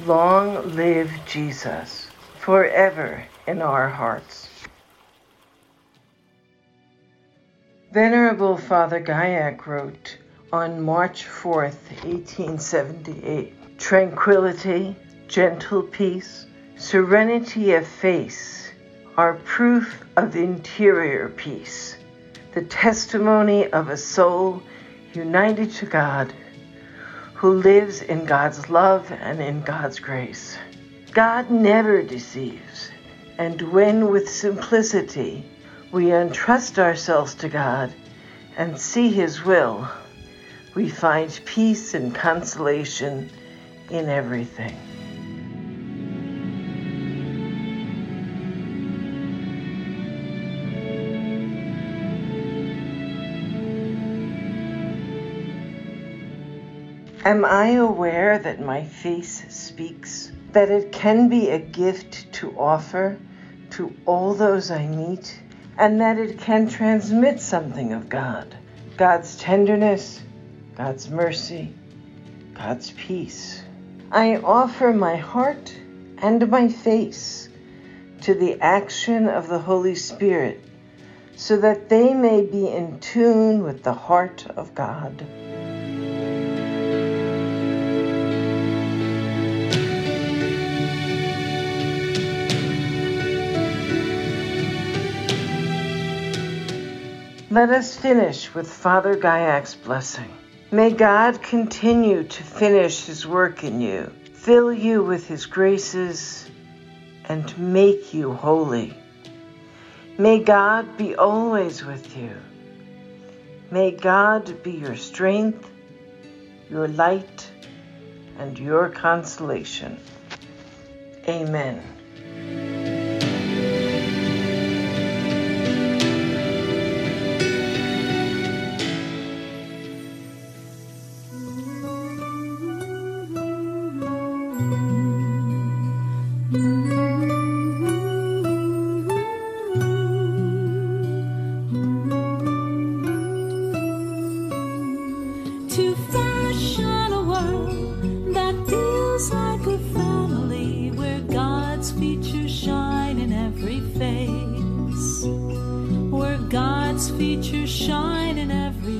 Long live Jesus, forever in our hearts. Venerable Father Gaiac wrote on March 4th, 1878, tranquility, gentle peace, serenity of face are proof of interior peace, the testimony of a soul united to God, who lives in God's love and in God's grace. God never deceives, and when with simplicity we entrust ourselves to God and see His will, we find peace and consolation in everything. Am I aware that my face speaks, that it can be a gift to offer to all those I meet, and that it can transmit something of God, God's tenderness, God's mercy, God's peace? I offer my heart and my face to the action of the Holy Spirit, so that they may be in tune with the heart of God. Let us finish with Father Gaiac's blessing. May God continue to finish His work in you, fill you with His graces, and make you holy. May God be always with you. May God be your strength, your light, and your consolation. Amen. To fashion a world that feels like a family, where God's features shine in every face, where God's features shine in every